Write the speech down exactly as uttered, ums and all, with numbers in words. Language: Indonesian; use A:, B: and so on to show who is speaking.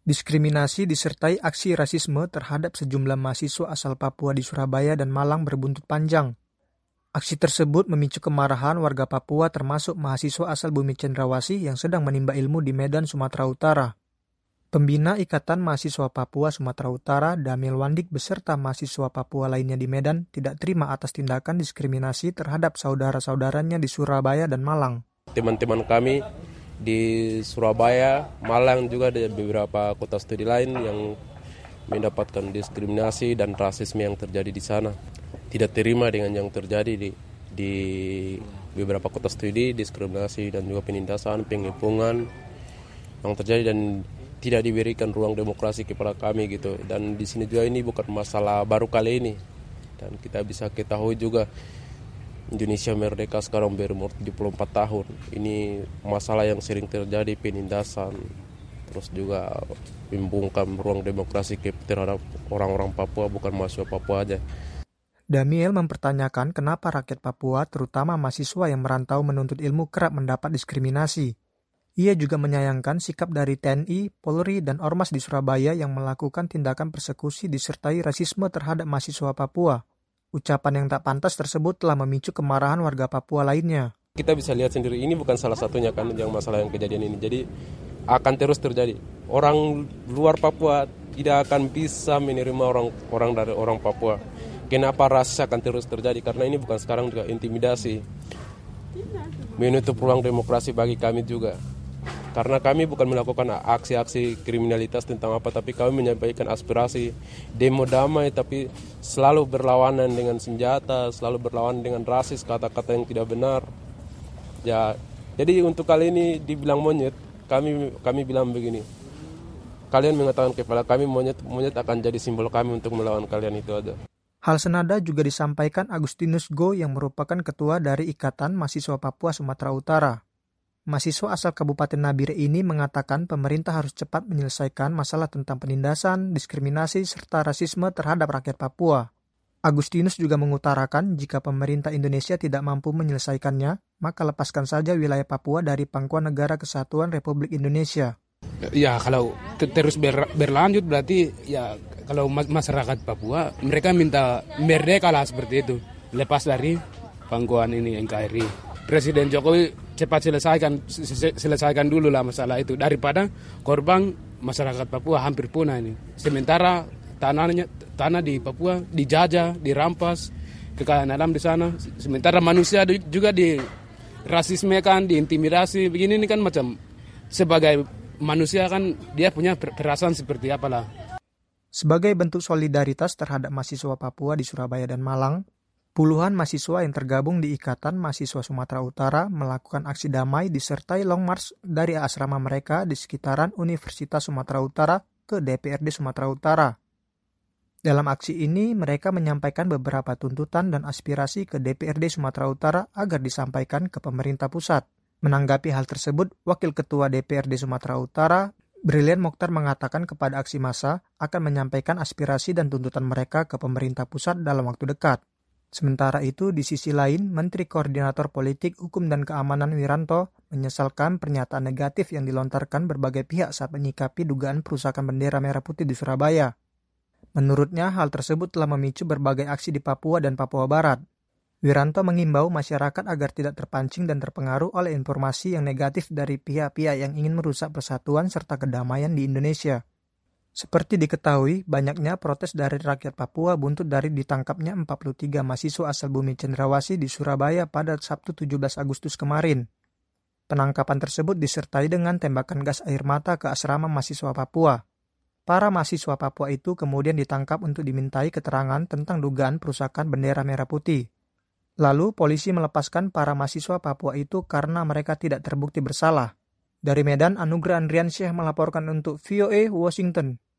A: Diskriminasi disertai aksi rasisme terhadap sejumlah mahasiswa asal Papua di Surabaya dan Malang berbuntut panjang. Aksi tersebut memicu kemarahan warga Papua termasuk mahasiswa asal Bumi Cendrawasih yang sedang menimba ilmu di Medan, Sumatera Utara. Pembina Ikatan Mahasiswa Papua Sumatera Utara, Damil Wandik beserta mahasiswa Papua lainnya di Medan tidak terima atas tindakan diskriminasi terhadap saudara-saudaranya di Surabaya dan Malang.
B: Teman-teman kami di Surabaya, Malang juga ada beberapa kota studi lain yang mendapatkan diskriminasi dan rasisme yang terjadi di sana. Tidak terima dengan yang terjadi di, di beberapa kota studi, diskriminasi dan juga penindasan, pengepungan yang terjadi dan tidak diberikan ruang demokrasi kepada kami gitu. Dan di sini juga ini bukan masalah baru kali ini. Dan kita bisa ketahui juga Indonesia merdeka sekarang berumur tujuh puluh empat tahun. Ini masalah yang sering terjadi, penindasan, terus juga membungkam ruang demokrasi terhadap orang-orang Papua, bukan mahasiswa Papua aja.
A: Damiel mempertanyakan kenapa rakyat Papua, terutama mahasiswa yang merantau menuntut ilmu, kerap mendapat diskriminasi. Ia juga menyayangkan sikap dari T N I, Polri, dan Ormas di Surabaya yang melakukan tindakan persekusi disertai rasisme terhadap mahasiswa Papua. Ucapan yang tak pantas tersebut telah memicu kemarahan warga Papua lainnya.
B: Kita bisa lihat sendiri, ini bukan salah satunya kan yang masalah yang kejadian ini. Jadi akan terus terjadi. Orang luar Papua tidak akan bisa menerima orang orang dari orang Papua. Kenapa rasis akan terus terjadi? Karena ini bukan sekarang juga intimidasi. Menutup ruang demokrasi bagi kami juga. Karena kami bukan melakukan aksi-aksi kriminalitas tentang apa, tapi kami menyampaikan aspirasi demo damai, tapi selalu berlawanan dengan senjata, selalu berlawanan dengan rasis, kata-kata yang tidak benar. Ya, jadi untuk kali ini dibilang monyet, kami kami bilang begini. Kalian mengatakan kepada kami monyet, monyet akan jadi simbol kami untuk melawan kalian, itu aja.
A: Hal senada juga disampaikan Agustinus Go yang merupakan ketua dari Ikatan Mahasiswa Papua Sumatera Utara. Mahasiswa asal Kabupaten Nabire ini mengatakan pemerintah harus cepat menyelesaikan masalah tentang penindasan, diskriminasi, serta rasisme terhadap rakyat Papua. Agustinus juga mengutarakan jika pemerintah Indonesia tidak mampu menyelesaikannya, maka lepaskan saja wilayah Papua dari Pangkuan Negara Kesatuan Republik Indonesia.
C: Ya, kalau terus ber- berlanjut berarti ya kalau masyarakat Papua mereka minta merdeka lah seperti itu, lepas dari pangkuan ini N K R I. Presiden Jokowi cepat selesaikan selesaikan dulu lah masalah itu daripada korban masyarakat Papua hampir punah ini. Sementara tanahnya tanah di Papua dijajah, dirampas, kekayaan alam di sana. Sementara manusia juga di rasisme kan, diintimidasi. Begini ini kan macam sebagai manusia kan dia punya perasaan seperti apalah.
A: Sebagai bentuk solidaritas terhadap mahasiswa Papua di Surabaya dan Malang, puluhan mahasiswa yang tergabung di Ikatan Mahasiswa Sumatera Utara melakukan aksi damai disertai long march dari asrama mereka di sekitaran Universitas Sumatera Utara ke D P R D Sumatera Utara. Dalam aksi ini, mereka menyampaikan beberapa tuntutan dan aspirasi ke D P R D Sumatera Utara agar disampaikan ke pemerintah pusat. Menanggapi hal tersebut, Wakil Ketua D P R D Sumatera Utara, Brilian Mokhtar mengatakan kepada aksi massa akan menyampaikan aspirasi dan tuntutan mereka ke pemerintah pusat dalam waktu dekat. Sementara itu, di sisi lain, Menteri Koordinator Politik, Hukum dan Keamanan Wiranto menyesalkan pernyataan negatif yang dilontarkan berbagai pihak saat menyikapi dugaan perusakan bendera merah putih di Surabaya. Menurutnya, hal tersebut telah memicu berbagai aksi di Papua dan Papua Barat. Wiranto mengimbau masyarakat agar tidak terpancing dan terpengaruh oleh informasi yang negatif dari pihak-pihak yang ingin merusak persatuan serta kedamaian di Indonesia. Seperti diketahui, banyaknya protes dari rakyat Papua buntut dari ditangkapnya empat puluh tiga mahasiswa asal Bumi Cendrawasih di Surabaya pada Sabtu tujuh belas Agustus kemarin. Penangkapan tersebut disertai dengan tembakan gas air mata ke asrama mahasiswa Papua. Para mahasiswa Papua itu kemudian ditangkap untuk dimintai keterangan tentang dugaan perusakan bendera merah putih. Lalu polisi melepaskan para mahasiswa Papua itu karena mereka tidak terbukti bersalah. Dari Medan, Anugrah Andriansyah melaporkan untuk V O A Washington.